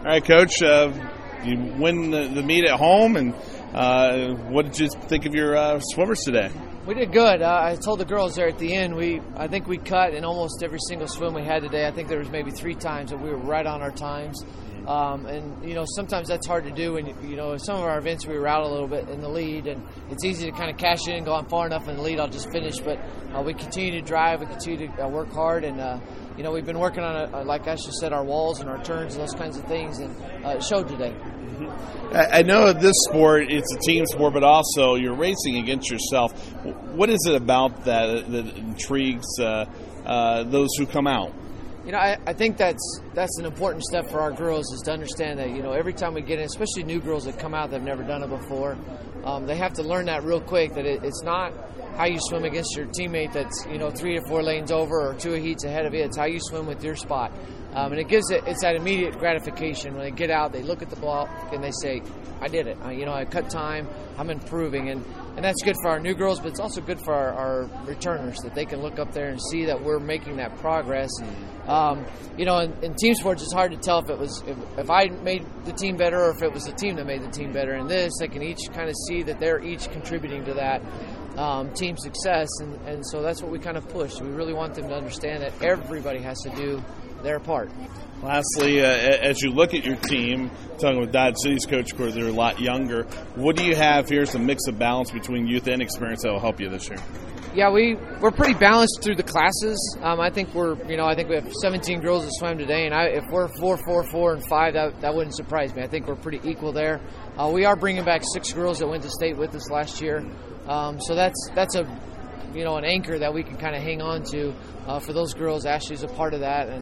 right, Coach, you win the meet at home, and what did you think of your swimmers today? We did good. I told the girls there at the end, I think we cut in almost every single swim we had today. I think there was maybe 3 times that we were right on our times. And sometimes that's hard to do. And, some of our events we were out a little bit in the lead, and it's easy to kind of cash in and go, I'm far enough in the lead, I'll just finish. But we continue to drive, we continue to work hard, and, we've been working on, like Ashley said, our walls and our turns and those kinds of things, and it showed today. I know this sport, it's a team sport, but also you're racing against yourself. What is it about that intrigues those who come out? I think that's an important step for our girls, is to understand that, every time we get in, especially new girls that come out that have never done it before, they have to learn that real quick, that it's not how you swim against your teammate that's, 3 to 4 lanes over or 2 heats ahead of you. It's how you swim with your spot. And it's that immediate gratification. When they get out, they look at the ball and they say, I did it. I cut time, I'm improving. And that's good for our new girls, but it's also good for our returners, that they can look up there and see that we're making that progress. In team sports, it's hard to tell if I made the team better or if it was the team that made the team better. In this, they can each kind of see that they're each contributing to that team success. And so that's what we kind of push. We really want them to understand that everybody has to do their part. Lastly, as you look at your team, talking with Dodge City's coach, of course, they're a lot younger. What do you have here? Some mix of balance between youth and experience that will help you this year. Yeah, we're pretty balanced through the classes. I think I think we have 17 girls that swam today, and if we're 4, 4, 4, and 5, that wouldn't surprise me. I think we're pretty equal there. We are bringing back 6 girls that went to state with us last year, so that's a an anchor that we can kind of hang on to for those girls. Ashley's a part of that.